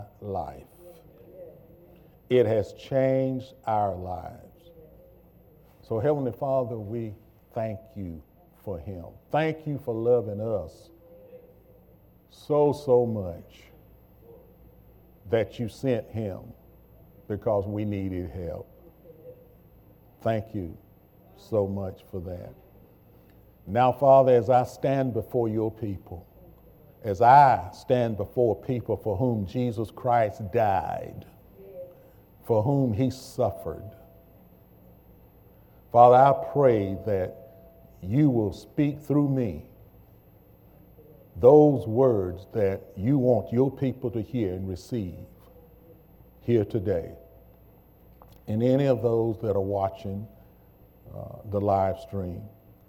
life. It has changed our lives. So, Heavenly Father, we thank you for him. Thank you for loving us so much that you sent him because we needed help. Thank you so much for that. Now, Father, as I stand before your people, as I stand before people for whom Jesus Christ died, for whom he suffered, Father, I pray that you will speak through me those words that you want your people to hear and receive here today. And any of those that are watching the live stream,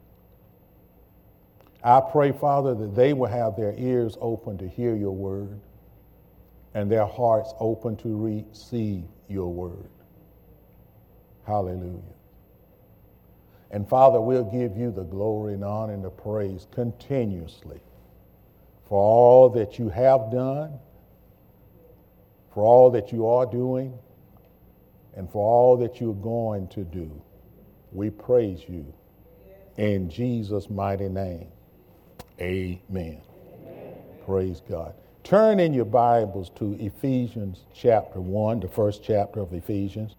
I pray, Father, that they will have their ears open to hear your word and their hearts open to receive your word. Hallelujah. And Father, we'll give you the glory and honor and the praise continuously for all that you have done, for all that you are doing, and for all that you're going to do. We praise you in Jesus' mighty name. Amen. Praise God. Turn in your Bibles to Ephesians chapter 1, the first chapter of Ephesians.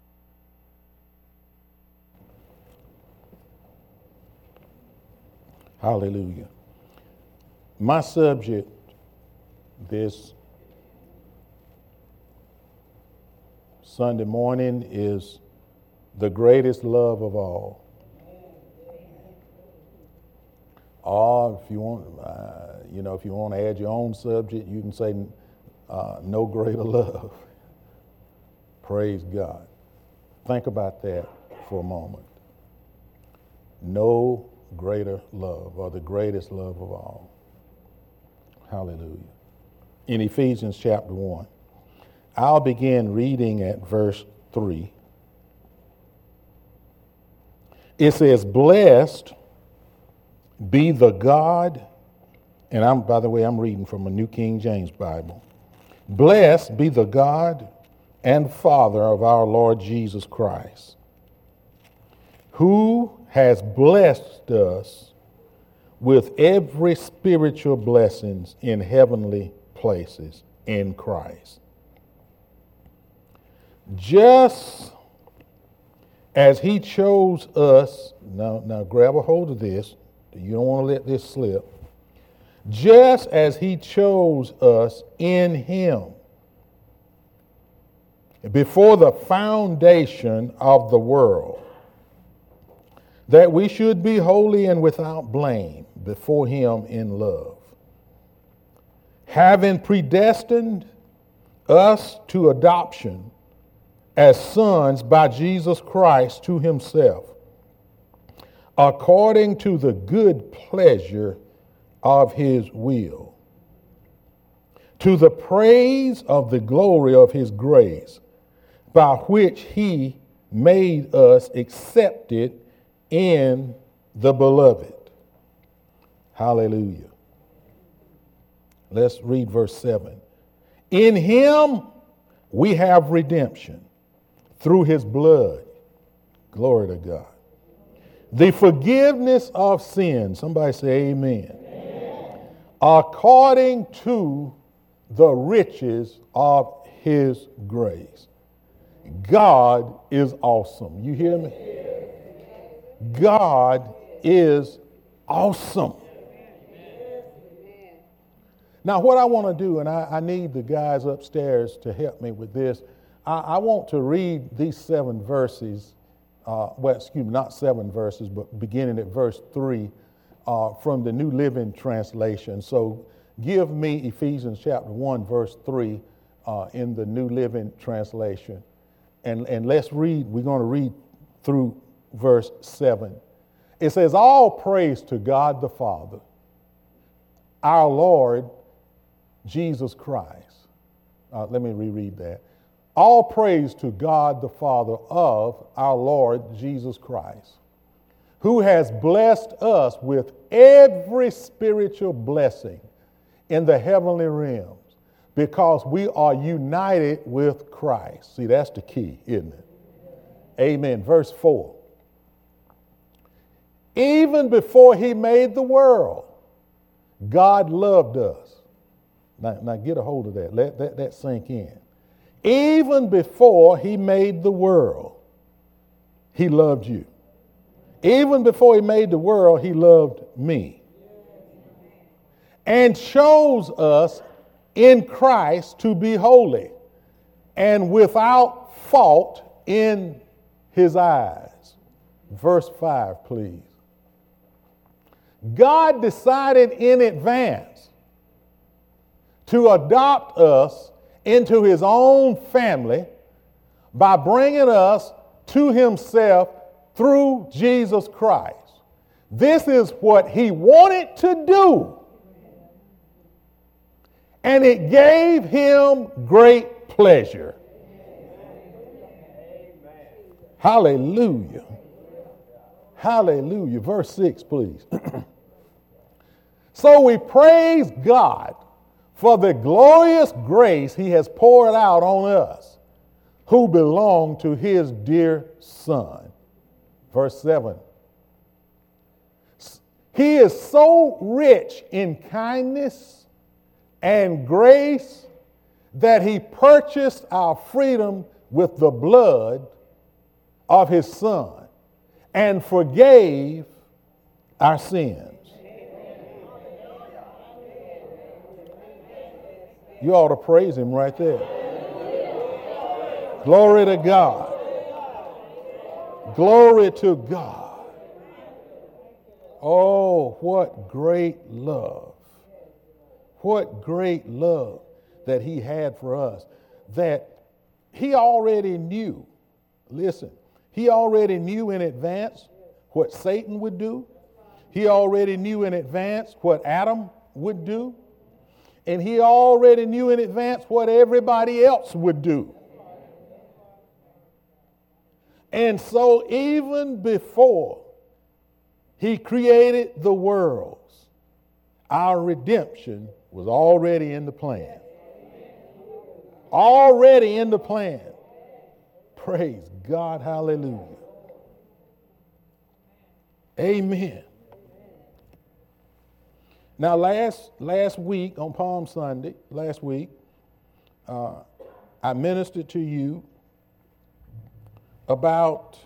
Hallelujah. My subject this Sunday morning is the greatest love of all. Or if you want, if you want to add your own subject, you can say no greater love. Praise God. Think about that for a moment. No greater love, or the greatest love of all. Hallelujah. In Ephesians chapter 1, I'll begin reading at verse 3. It says, "Blessed be the God," and I'm reading from a New King James Bible. "Blessed be the God and Father of our Lord Jesus Christ, who has blessed us with every spiritual blessings in heavenly places in Christ. Just as he chose us," now grab a hold of this, you don't want to let this slip. "Just as he chose us in him before the foundation of the world, that we should be holy and without blame before him in love, having predestined us to adoption as sons by Jesus Christ to himself, according to the good pleasure of his will, to the praise of the glory of his grace, by which he made us accepted in the beloved." Hallelujah. Let's read verse 7. "In him we have redemption through his blood." Glory to God. "The forgiveness of sins." Somebody say amen. Amen. "According to the riches of his grace." God is awesome. You hear me? God is awesome. Now, what I want to do, and I need the guys upstairs to help me with this, I want to read these 7 verses, not 7 verses, but beginning at verse 3 from the New Living Translation. So give me Ephesians chapter 1, verse 3 in the New Living Translation. And let's read, we're going to read through verse 7. It says, "All praise to God the Father, our Lord Jesus Christ." Let me reread that. "All praise to God the Father of our Lord Jesus Christ, who has blessed us with every spiritual blessing in the heavenly realms because we are united with Christ. See, that's the key, isn't it? Amen. Verse 4. Even before he made the world, God loved us. Now get a hold of that. Let that sink in. Even before he made the world, he loved you. Even before he made the world, he loved me. And chose us in Christ to be holy and without fault in his eyes. Verse 5, please. God decided in advance to adopt us into his own family by bringing us to himself through Jesus Christ. This is what he wanted to do. And it gave him great pleasure. Hallelujah. Hallelujah. Verse 6, please. So we praise God for the glorious grace he has poured out on us who belong to his dear Son. Verse 7. He is so rich in kindness and grace that he purchased our freedom with the blood of his Son and forgave our sins. You ought to praise him right there. Glory to God. Glory to God. Oh, what great love. What great love that he had for us, that he already knew. Listen, he already knew in advance what Satan would do. He already knew in advance what Adam would do. And he already knew in advance what everybody else would do. And so even before he created the worlds, our redemption was already in the plan. Already in the plan. Praise God. Hallelujah. Amen. Now, last week on Palm Sunday, I ministered to you about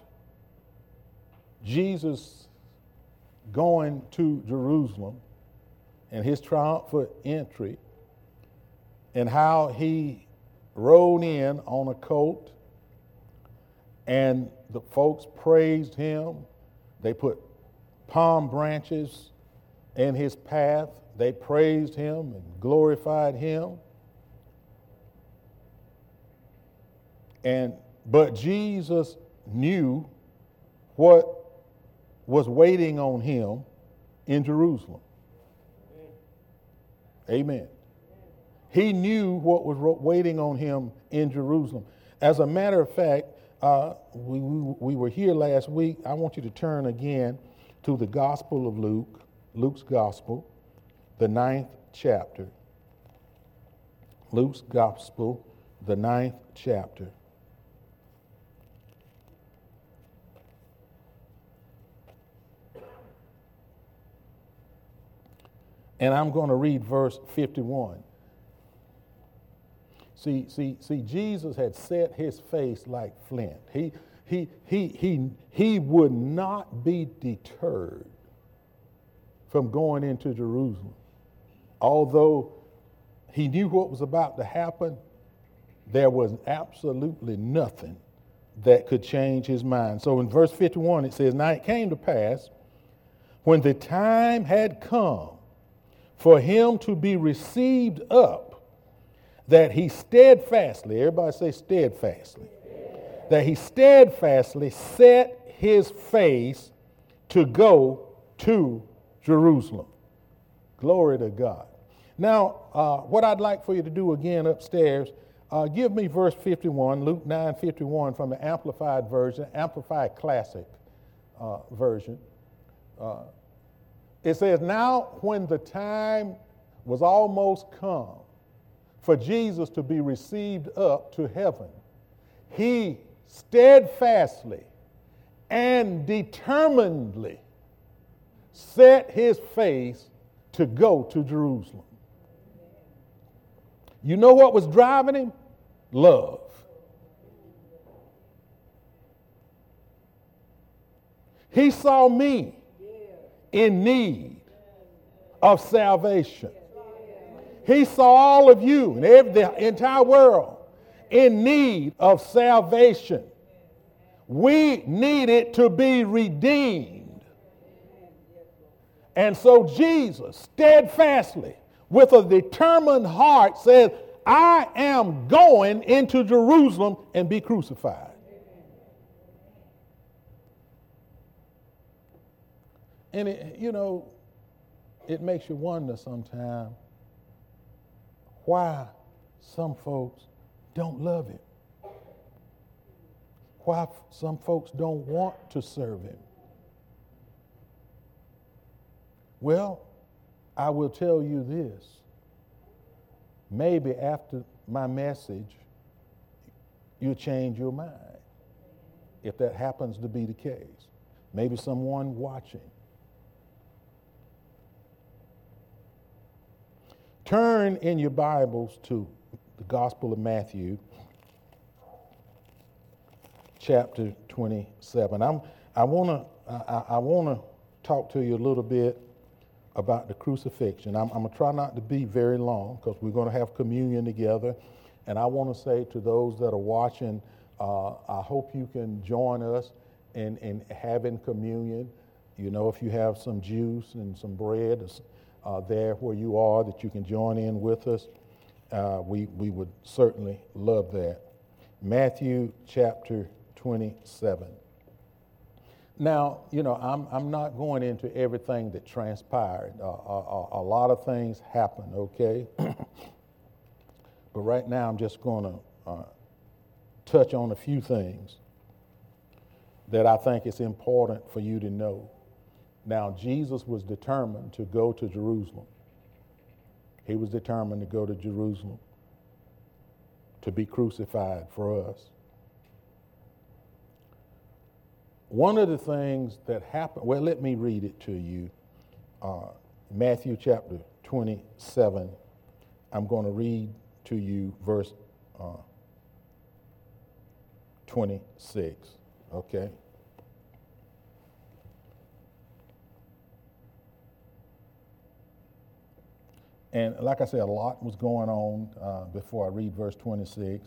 Jesus going to Jerusalem and his triumphant entry and how he rode in on a colt and the folks praised him. They put palm branches in his path. They praised him and glorified him. But Jesus knew what was waiting on him in Jerusalem. Amen. He knew what was waiting on him in Jerusalem. As a matter of fact, we were here last week. I want you to turn again to the Gospel of Luke. Luke's Gospel, the 9th chapter. Luke's Gospel, the 9th chapter. And I'm going to read verse 51. See, Jesus had set his face like flint. He would not be deterred from going into Jerusalem. Although he knew what was about to happen, there was absolutely nothing that could change his mind. So in verse 51 it says, "Now it came to pass, when the time had come for him to be received up, that he steadfastly," everybody say steadfastly, that he steadfastly set his face to go to Jerusalem. Glory to God. Now, what I'd like for you to do again upstairs, give me verse 51, Luke 9:51 from the Amplified Version, Amplified Classic Version. It says, "Now when the time was almost come for Jesus to be received up to heaven, he steadfastly and determinedly set his face to go to Jerusalem. You know what was driving him? Love. He saw me in need of salvation. He saw all of you and the entire world in need of salvation. We needed to be redeemed. And so Jesus steadfastly, with a determined heart, said, I am going into Jerusalem and be crucified. And it makes you wonder sometimes why some folks don't love him. Why some folks don't want to serve him. Well, I will tell you this. Maybe after my message, you'll change your mind, if that happens to be the case. Maybe someone watching. Turn in your Bibles to the Gospel of Matthew, chapter 27. I want to talk to you a little bit about the crucifixion. I'm going to try not to be very long because we're going to have communion together. And I want to say to those that are watching, I hope you can join us in having communion. You know, if you have some juice and some bread there where you are, that you can join in with us, we would certainly love that. Matthew chapter 27. Now, I'm not going into everything that transpired. A lot of things happened, okay? But right now I'm just going to touch on a few things that I think is important for you to know. Now, Jesus was determined to go to Jerusalem. He was determined to go to Jerusalem to be crucified for us. One of the things that happened, well, let me read it to you. Matthew chapter 27. I'm going to read to you verse 26, okay? And like I said, a lot was going on before I read verse 26.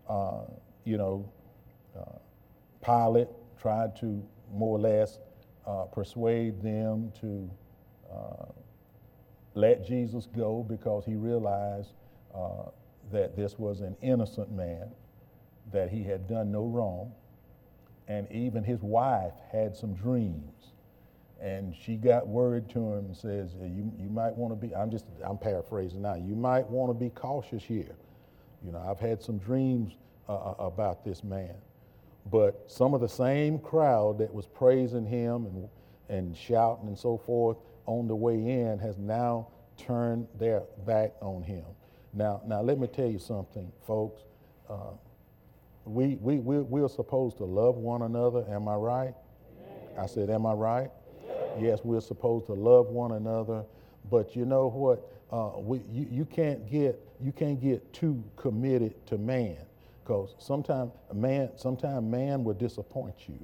Pilate tried to more or less persuade them to let Jesus go because he realized that this was an innocent man, that he had done no wrong. And even his wife had some dreams. And she got word to him and says, you might want to be, I'm paraphrasing now, you might want to be cautious here. I've had some dreams about this man. But some of the same crowd that was praising him and shouting and so forth on the way in has now turned their back on him. Now let me tell you something, folks. We're supposed to love one another. Am I right? I said, am I right? Yes, we're supposed to love one another, but you know what? You can't get too committed to man, because sometimes man will disappoint you,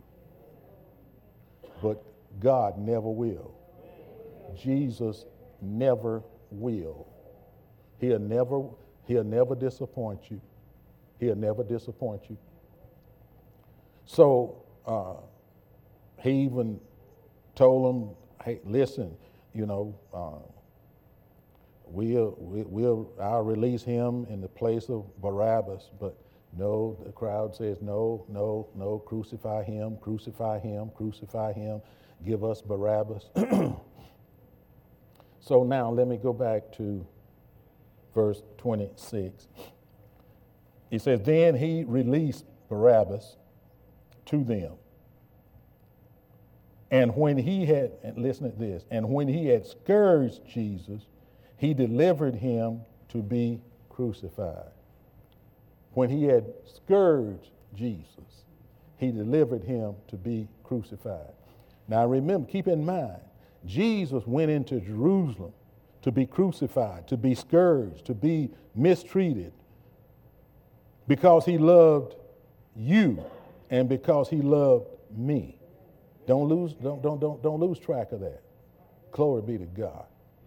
but God never will. Jesus never will. He'll never disappoint you. He'll never disappoint you. So he even told them, hey, listen, I'll release him in the place of Barabbas. But no, the crowd says, no, crucify him, crucify him, crucify him, give us Barabbas. So now let me go back to verse 26. He says, then he released Barabbas to them. And when he had, and listen to this, and when he had scourged Jesus, he delivered him to be crucified. When he had scourged Jesus, he delivered him to be crucified. Now remember, keep in mind, Jesus went into Jerusalem to be crucified, to be scourged, to be mistreated, because he loved you and because he loved me. Don't lose track of that. Glory be to God.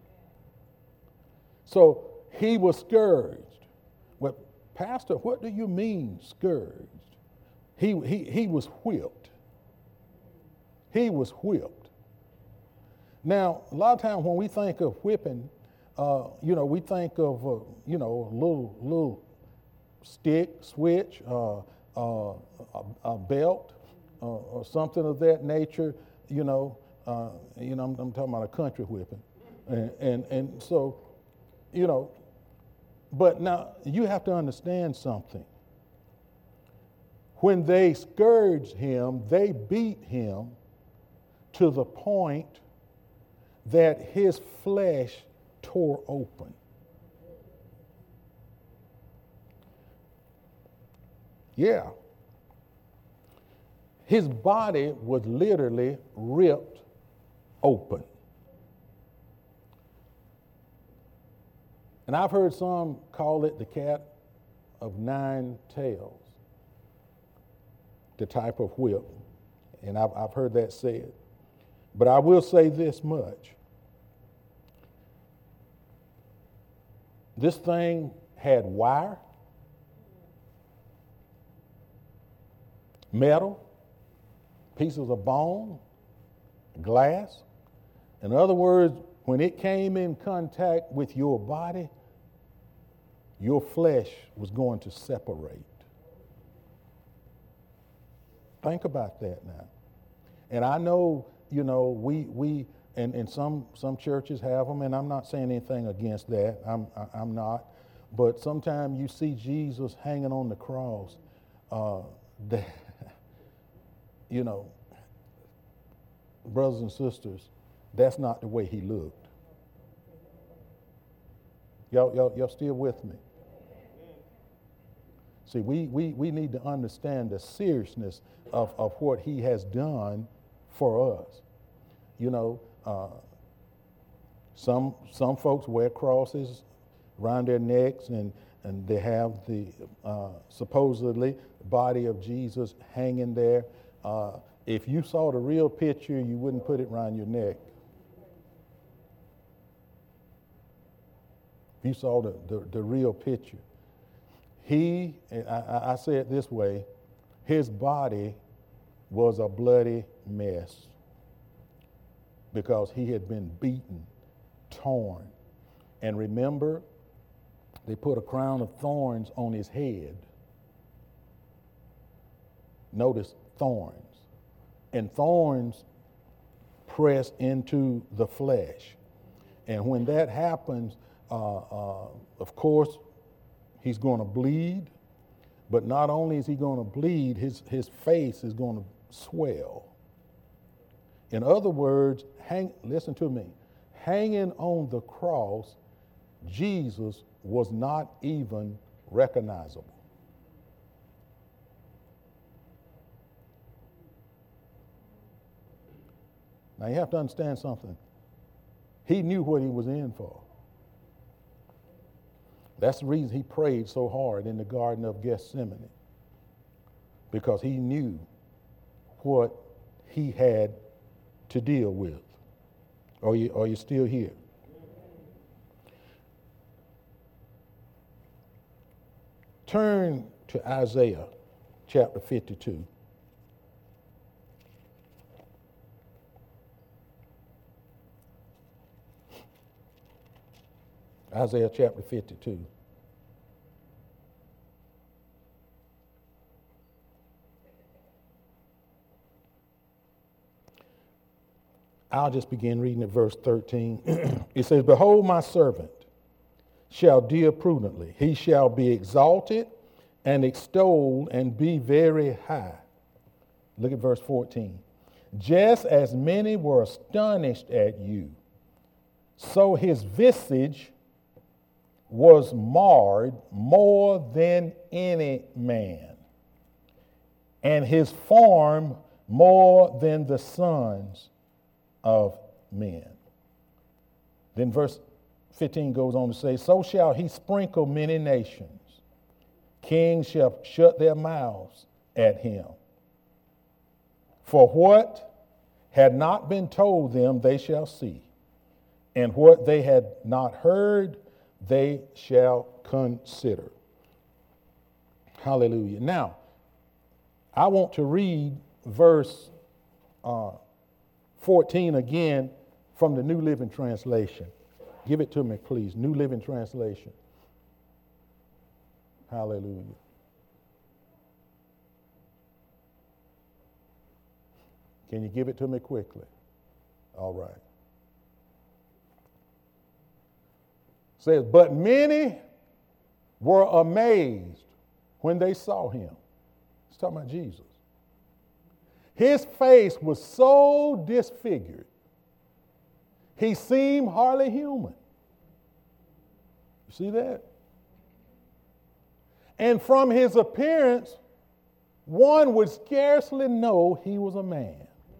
So he was scourged. Well, Pastor, what do you mean scourged? He was whipped. He was whipped. Now, a lot of times when we think of whipping, we think of a little stick, switch, a belt, or something of that nature. I'm talking about a country whipping, and so, But now you have to understand something. When they scourged him, they beat him to the point that his flesh tore open. Yeah. His body was literally ripped open. And I've heard some call it the cat of nine tails, the type of whip. And I've heard that said. But I will say this much. This thing had wire, metal, pieces of bone, glass. In other words, when it came in contact with your body, your flesh was going to separate. Think about that now. And I know, we and some churches have them, and I'm not saying anything against that. I'm not. But sometimes you see Jesus hanging on the cross. Brothers and sisters, that's not the way he looked. Y'all still with me? See, we need to understand the seriousness of what he has done for us. Some folks wear crosses around their necks, and they have the supposedly body of Jesus hanging there. If you saw the real picture, you wouldn't put it around your neck. If you saw the real picture. I say it this way, his body was a bloody mess because he had been beaten, torn. And remember, they put a crown of thorns on his head. Notice thorns. And thorns press into the flesh. And when that happens, of course, he's going to bleed. But not only is he going to bleed, his face is going to swell. In other words, listen to me, hanging on the cross, Jesus was not even recognizable. Now you have to understand something. He knew what he was in for. That's the reason he prayed so hard in the Garden of Gethsemane, because he knew what he had to deal with. Are you still here? Turn to Isaiah chapter 52. Isaiah chapter 52. I'll just begin reading at verse 13. It says, "Behold, my servant shall deal prudently. He shall be exalted and extolled and be very high." Look at verse 14. "Just as many were astonished at you, so his visage was marred more than any man, and his form more than the sons of men. Then verse 15 goes on to say, so shall he sprinkle many nations. Kings shall shut their mouths at him. For what had not been told them, they shall see, and what they had not heard, they shall consider. Hallelujah. Now, I want to read verse 14 again from the New Living Translation. Give it to me, please. New Living Translation. Hallelujah. Can you give it to me quickly? All right. It says, but many were amazed when they saw him. It's talking about Jesus. His face was so disfigured, he seemed hardly human. You see that? And from his appearance, one would scarcely know he was a man.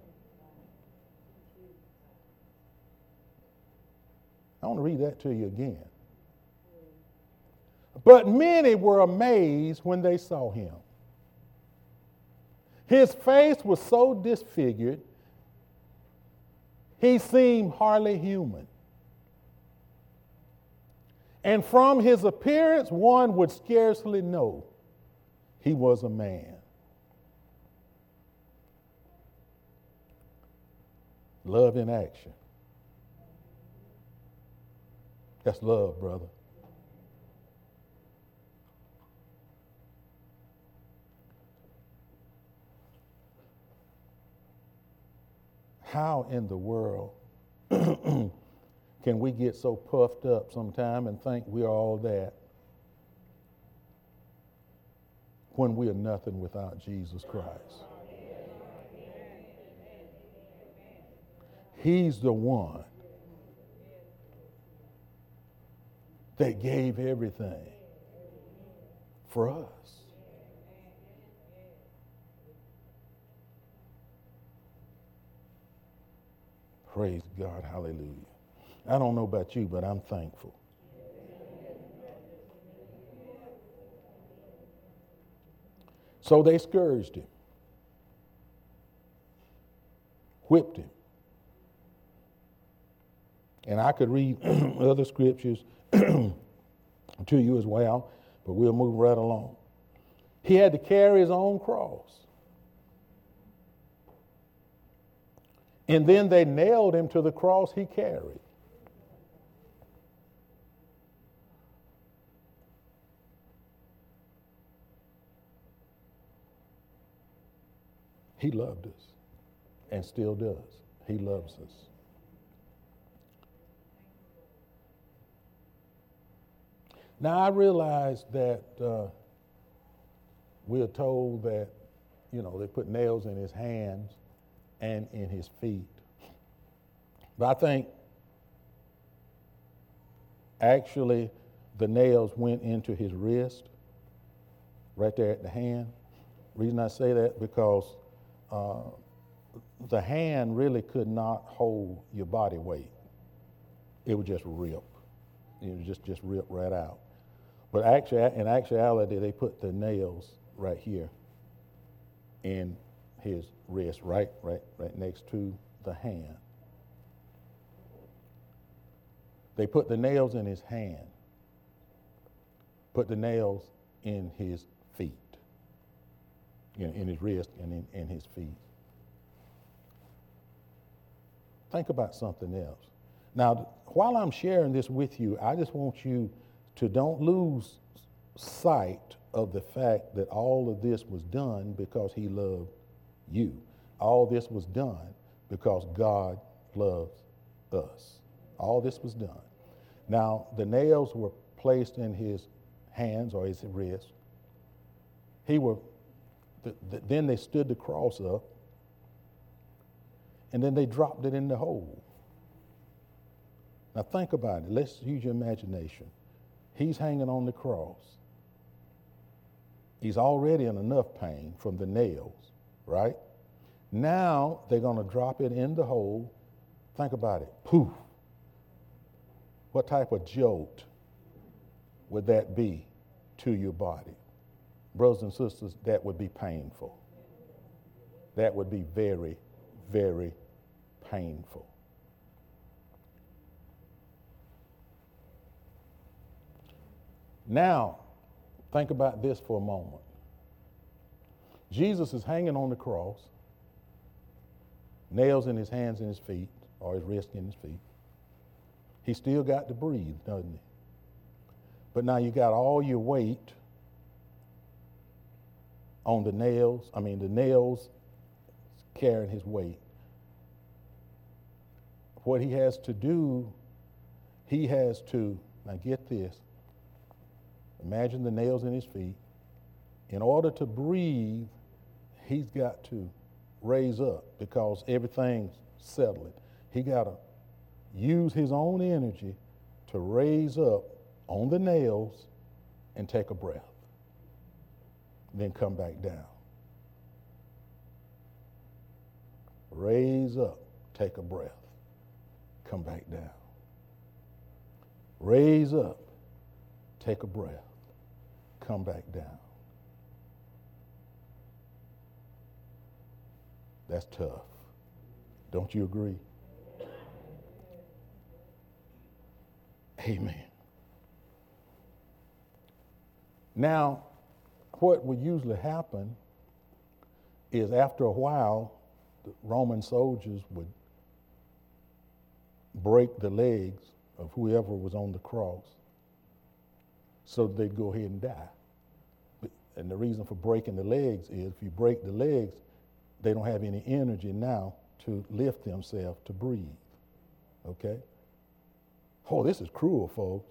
I want to read that to you again. But many were amazed when they saw him. His face was so disfigured, he seemed hardly human. And from his appearance, one would scarcely know he was a man. Love in action. That's love, brother. How in the world can we get so puffed up sometime and think we're all that when we are nothing without Jesus Christ? He's the one that gave everything for us. Praise God, hallelujah. I don't know about you, but I'm thankful. So they scourged him, whipped him. And I could read other scriptures to you as well, but we'll move right along. He had to carry his own cross. And then they nailed him to the cross he carried. He loved us and still does. He loves us. Now, I realize that we are told that, they put nails in his hands and in his feet. But I think actually the nails went into his wrist, right there at the hand. Reason I say that because the hand really could not hold your body weight. It would just rip. It would just rip right out. But in actuality, they put the nails right here in his wrist, right next to the hand. They put the nails in his hand, put the nails in his feet, in his wrist and in his feet. Think about something else. Now, while I'm sharing this with you, I just want you to don't lose sight of the fact that all of this was done because he loved you. All this was done because God loves us. All this was done. Now, the nails were placed in his hands or his wrist. Then they stood the cross up, and then they dropped it in the hole. Now think about it. Let's use your imagination. He's hanging on the cross. He's already in enough pain from the nails, right? Now they're going to drop it in the hole. Think about it. Poof. What type of jolt would that be to your body? Brothers and sisters, that would be painful. That would be very, very painful. Now, think about this for a moment. Jesus is hanging on the cross, nails in his hands and his feet, or his wrists and his feet. He still got to breathe, doesn't he? But now you got all your weight on the nails. The nails carrying his weight. What he has to do, now get this, imagine the nails in his feet. In order to breathe, he's got to raise up because everything's settling. He got to use his own energy to raise up on the nails and take a breath. Then come back down. Raise up, take a breath, come back down. Raise up, take a breath, come back down. That's tough. Don't you agree? Amen. Now, what would usually happen is after a while, the Roman soldiers would break the legs of whoever was on the cross so they'd go ahead and die. And the reason for breaking the legs is if you break the legs, they don't have any energy now to lift themselves to breathe. Okay? Oh, this is cruel, folks.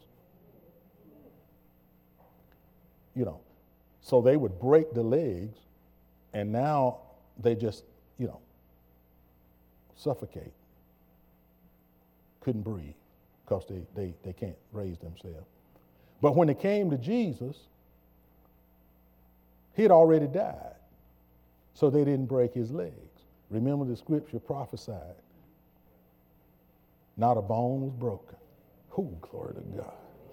So they would break the legs, and now they just, suffocate. Couldn't breathe because they can't raise themselves. But when it came to Jesus, he had already died, so they didn't break his legs. Remember the scripture prophesied, not a bone was broken. Oh, glory to God.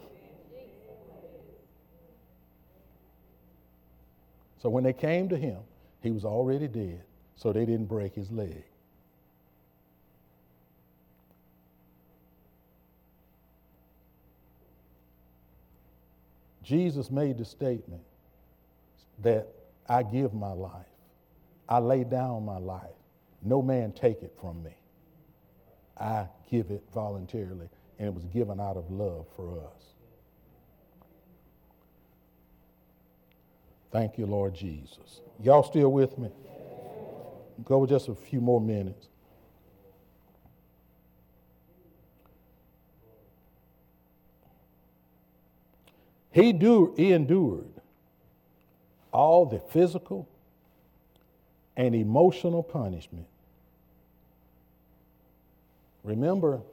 So when they came to him, he was already dead, so they didn't break his leg. Jesus made the statement that I give my life. I lay down my life. No man take it from me. I give it voluntarily, and it was given out of love for us. Thank you, Lord Jesus. Y'all still with me? Go with just a few more minutes. He endured all the physical and emotional punishment. Remember,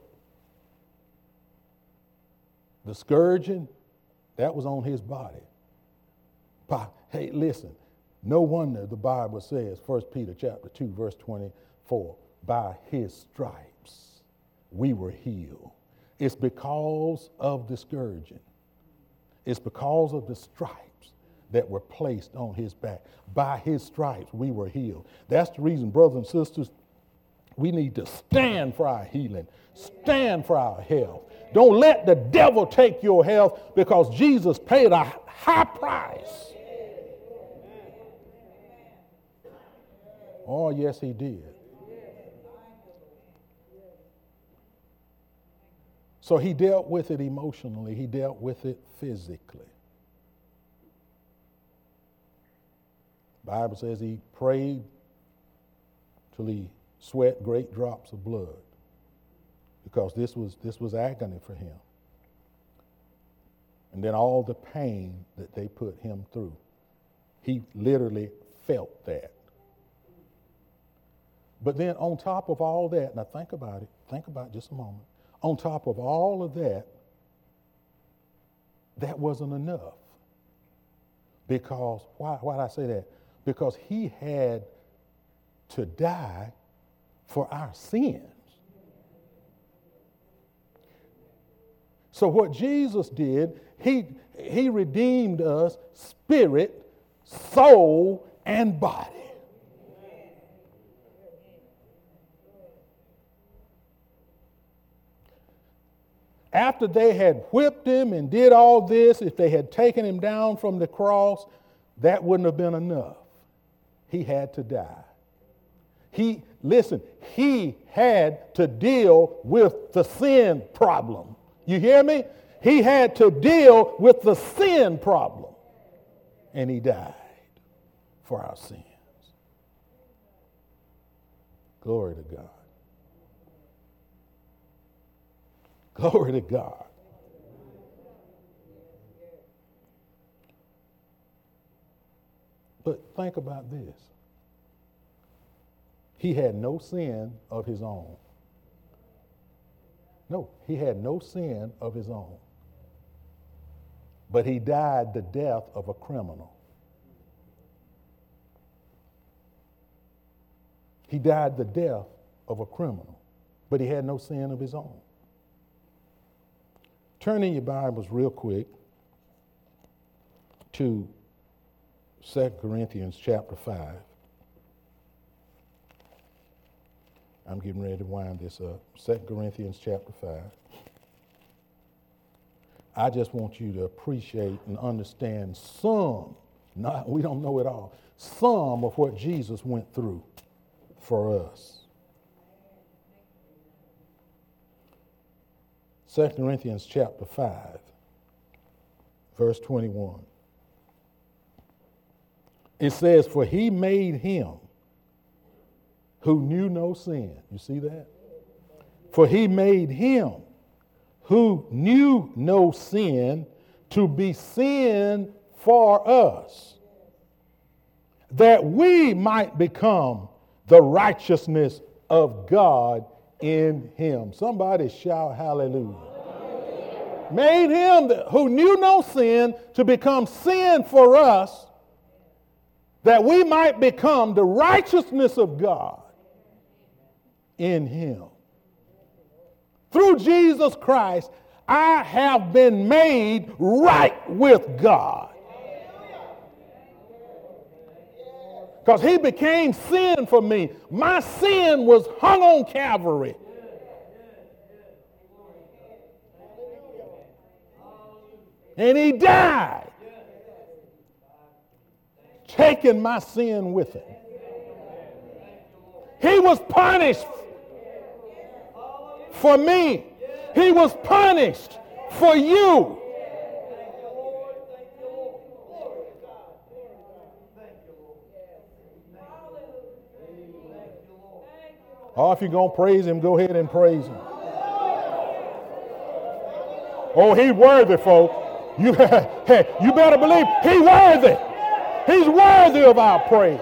the scourging, that was on his body. Hey, listen, no wonder the Bible says, 1 Peter chapter 2, verse 24, by his stripes we were healed. It's because of the scourging. It's because of the stripes that were placed on his back. By his stripes we were healed. That's the reason, brothers and sisters, we need to stand for our healing, stand for our health. Don't let the devil take your health because Jesus paid a high price. Oh, yes, he did. So he dealt with it emotionally. He dealt with it physically. The Bible says he prayed till he sweat great drops of blood because this was agony for him. And then all the pain that they put him through, he literally felt that. But then on top of all that, now think about it just a moment. On top of all of that, that wasn't enough. Because, why did I say that? Because he had to die for our sins. So what Jesus did, he redeemed us spirit, soul, and body. After they had whipped him and did all this, if they had taken him down from the cross, that wouldn't have been enough. He had to die. He had to deal with the sin problem. You hear me? He had to deal with the sin problem. And he died for our sins. Glory to God. Glory to God. But think about this. He had no sin of his own. No, he had no sin of his own. But he died the death of a criminal. He died the death of a criminal, but he had no sin of his own. Turn in your Bibles real quick to 2 Corinthians chapter 5. I'm getting ready to wind this up. 2 Corinthians chapter 5. I just want you to appreciate and understand we don't know it all, some of what Jesus went through for us. 2 Corinthians chapter 5, verse 21. It says, for he made him who knew no sin. You see that? For he made him who knew no sin to be sin for us, that we might become the righteousness of God in him. Somebody shout hallelujah. Made him who knew no sin to become sin for us, that we might become the righteousness of God in him. Through Jesus Christ, I have been made right with God. Because he became sin for me. My sin was hung on Calvary. And he died, taking my sin with him. He was punished for me. He was punished for you. Oh, if you're going to praise him, go ahead and praise him. Oh, he's worthy, folks. You better believe he's worthy. He's worthy of our praise.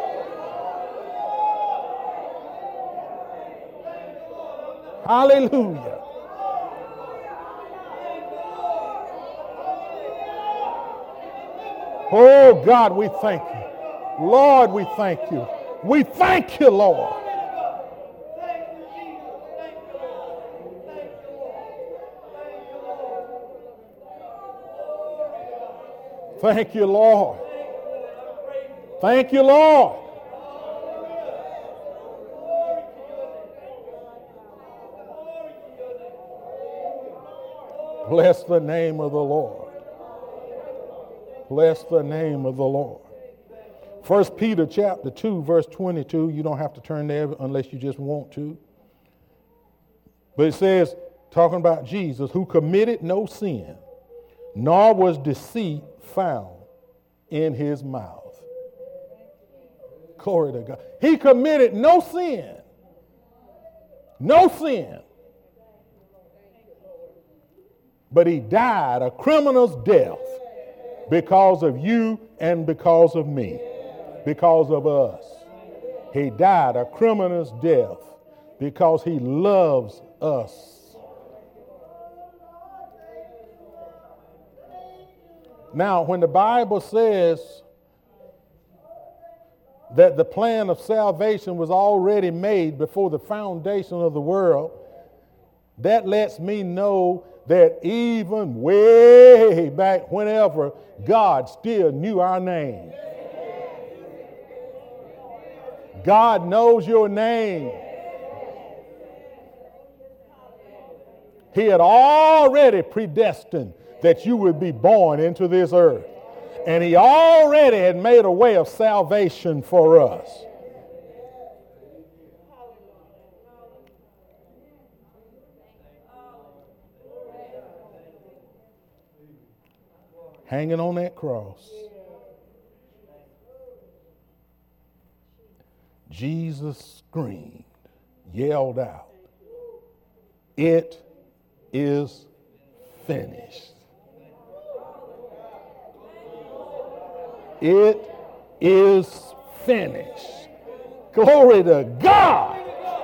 Hallelujah. Oh, God, we thank you. Lord, we thank you. We thank you, Lord. Thank you, Lord. Thank you, Lord. Bless the name of the Lord. Bless the name of the Lord. 1 Peter chapter 2, verse 22. You don't have to turn there unless you just want to. But it says, talking about Jesus, who committed no sin, nor was deceit found in his mouth. Glory to God. He committed no sin. No sin. But he died a criminal's death because of you and because of me. Because of us. He died a criminal's death because he loves us. Now, when the Bible says that the plan of salvation was already made before the foundation of the world, that lets me know that even way back whenever, God still knew our name. God knows your name. He had already predestined that you would be born into this earth. And he already had made a way of salvation for us. Hanging on that cross, Jesus screamed, yelled out, "It is finished." It is finished. Glory to God.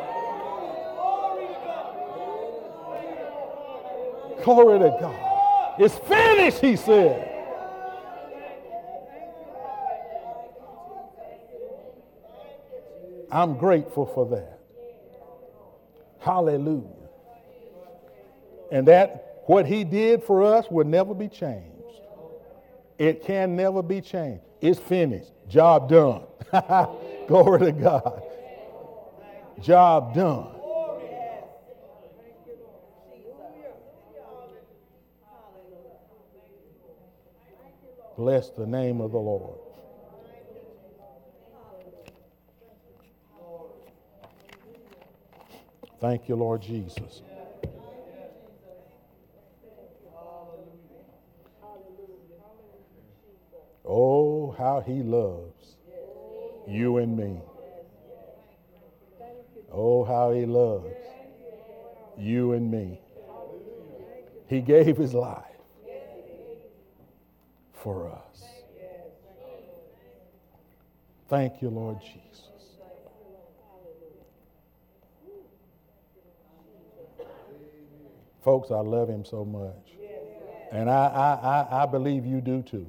Glory to God. It's finished, he said. I'm grateful for that. Hallelujah. And that what he did for us will never be changed. It can never be changed. It's finished. Job done. Glory to God. Job done. Bless the name of the Lord. Thank you, Lord Jesus. Oh, how he loves you and me. Oh, how he loves you and me. He gave his life for us. Thank you, Lord Jesus. Folks, I love him so much. And I believe you do too.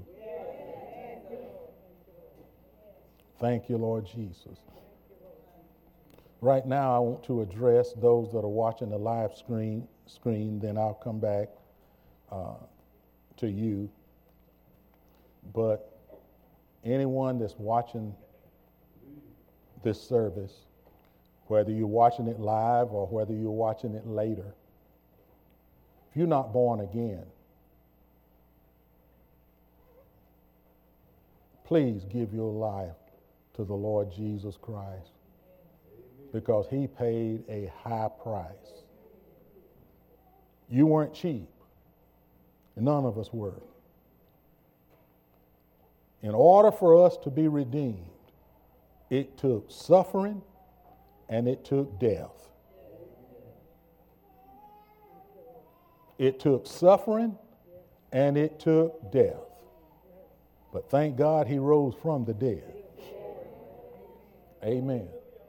Thank you, Lord Jesus. Right now, I want to address those that are watching the live screen. Then I'll come back to you. But anyone that's watching this service, whether you're watching it live or whether you're watching it later, if you're not born again, please give your life to the Lord Jesus Christ, because he paid a high price. You weren't cheap. None of us were. In order for us to be redeemed, it took suffering and it took death. It took suffering and it took death. But thank God he rose from the dead. Amen.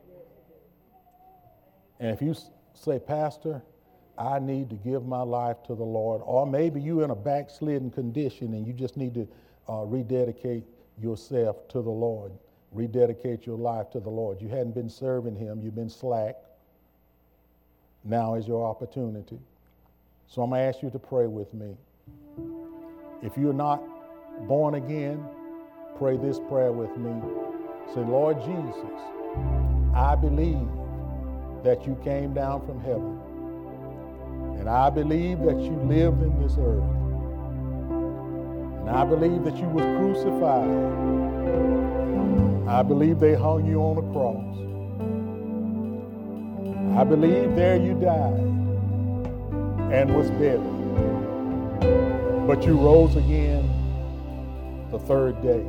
And if you say, Pastor, I need to give my life to the Lord, or maybe you're in a backslidden condition and you just need to rededicate yourself to the Lord, rededicate your life to the Lord. You hadn't been serving him, you've been slack. Now is your opportunity. So I'm going to ask you to pray with me. If you're not born again, pray this prayer with me. Say, Lord Jesus, I believe that you came down from heaven. And I believe that you lived in this earth. And I believe that you was crucified. I believe they hung you on a cross. I believe there you died and was buried. But you rose again the third day.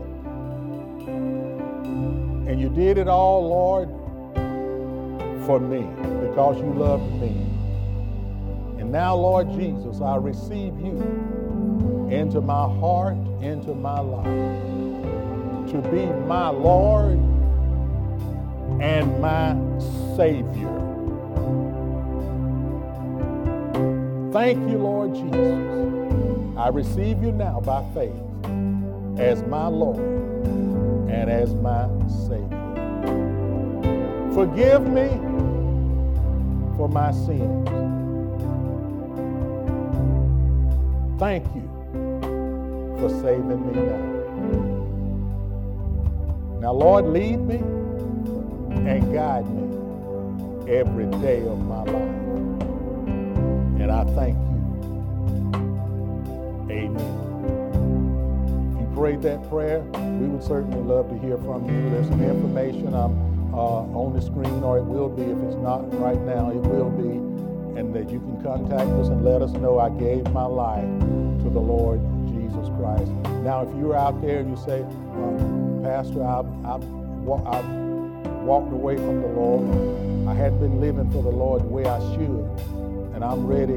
And you did it all, Lord, for me, because you loved me. And now, Lord Jesus, I receive you into my heart, into my life, to be my Lord and my Savior. Thank you, Lord Jesus. I receive you now by faith. as my Lord and as my Savior. Forgive me for my sins. Thank you for saving me now. Now, Lord, lead me and guide me every day of my life. And I thank you. Amen. If you prayed that prayer, we would certainly love to hear from you. There's some information on the screen, or it will be. If it's not right now, it will be. And that you can contact us and let us know I gave my life to the Lord Jesus Christ. Now, if you're out there and you say, Pastor, I've walked away from the Lord. I hadn't been living for the Lord the way I should, and I'm ready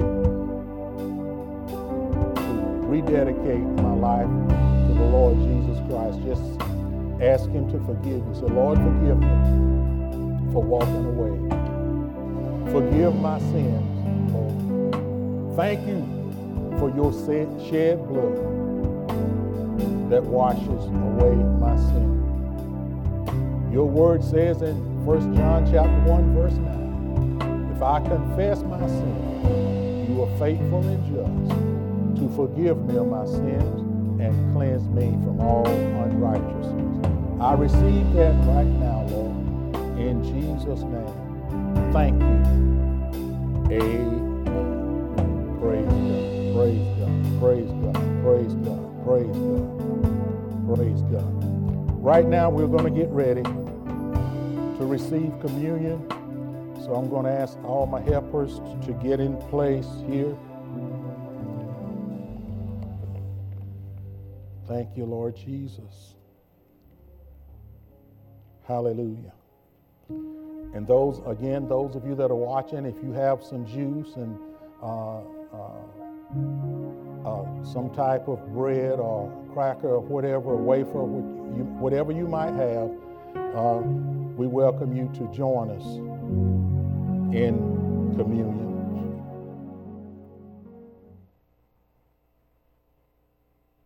to rededicate my life to the Lord Jesus Christ. Just ask Him to forgive you. Say, Lord, forgive me for walking away. Forgive my sins, Lord. Thank you for your shed blood that washes away my sin. Your word says in 1 John chapter 1, verse 9, if I confess my sin, you are faithful and just to forgive me of my sins and cleanse me from all unrighteousness. I receive that right now, Lord, in Jesus' name. Thank you. Amen. Praise God. Praise God. Praise God. Praise God. Praise God. Right now, we're going to get ready to receive communion. So I'm going to ask all my helpers to get in place here. Thank you, Lord Jesus. Hallelujah. And those of you that are watching, if you have some juice and some type of bread or cracker or whatever, a wafer, whatever you might have, we welcome you to join us in communion.